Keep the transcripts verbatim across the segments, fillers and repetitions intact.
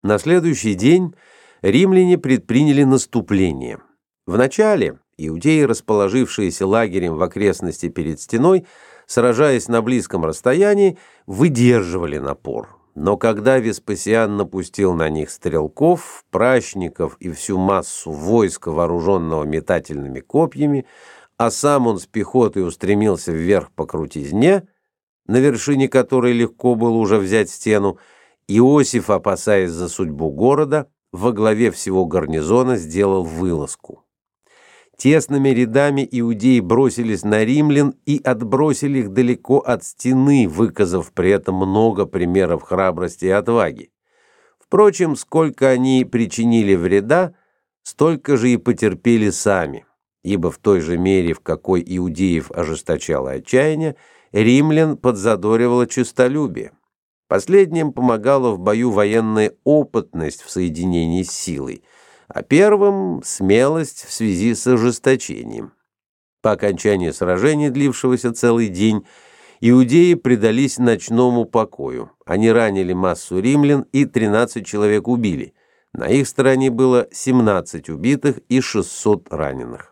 На следующий день римляне предприняли наступление. Вначале иудеи, расположившиеся лагерем в окрестности перед стеной, сражаясь на близком расстоянии, выдерживали напор. Но когда Веспасиан напустил на них стрелков, пращников и всю массу войска, вооруженного метательными копьями, а сам он с пехотой устремился вверх по крутизне, на вершине которой легко было уже взять стену, Иосиф, опасаясь за судьбу города, во главе всего гарнизона сделал вылазку. Тесными рядами иудеи бросились на римлян и отбросили их далеко от стены, выказав при этом много примеров храбрости и отваги. Впрочем, сколько они причинили вреда, столько же и потерпели сами, ибо в той же мере, в какой иудеев ожесточало отчаяние, римлян подзадоривало честолюбие. Последним помогала в бою военная опытность в соединении с силой, а первым — смелость в связи с ожесточением. По окончании сражения, длившегося целый день, иудеи предались ночному покою. Они ранили массу римлян и тринадцать человек убили. На их стороне было семнадцать убитых и шестьсот раненых.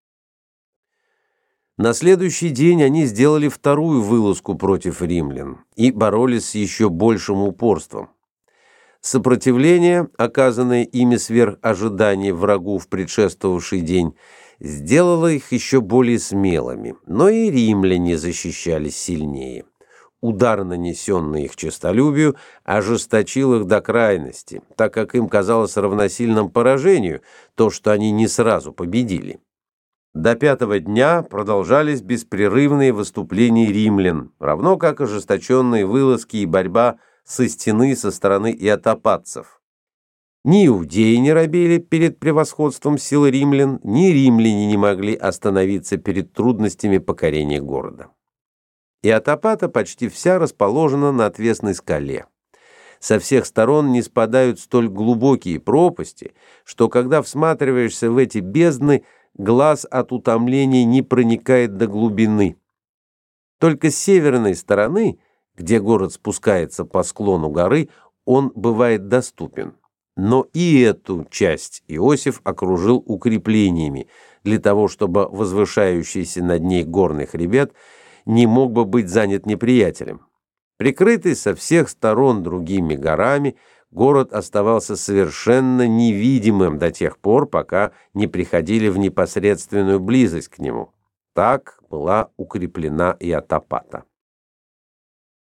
На следующий день они сделали вторую вылазку против римлян и боролись с еще большим упорством. Сопротивление, оказанное ими сверх ожиданий врагу в предшествовавший день, сделало их еще более смелыми, но и римляне защищались сильнее. Удар, нанесенный их честолюбию, ожесточил их до крайности, так как им казалось равносильным поражению то, что они не сразу победили. До пятого дня продолжались беспрерывные выступления римлян, равно как ожесточенные вылазки и борьба со стены со стороны иотопатцев. Ни иудеи не робели перед превосходством сил римлян, ни римляне не могли остановиться перед трудностями покорения города. Иотопата почти вся расположена на отвесной скале. Со всех сторон ниспадают столь глубокие пропасти, что когда всматриваешься в эти бездны, глаз от утомления не проникает до глубины. Только с северной стороны, где город спускается по склону горы, он бывает доступен. Но и эту часть Иосиф окружил укреплениями, для того, чтобы возвышающийся над ней горный хребет не мог бы быть занят неприятелем. Прикрытый со всех сторон другими горами, город оставался совершенно невидимым до тех пор, пока не приходили в непосредственную близость к нему. Так была укреплена Иотопата.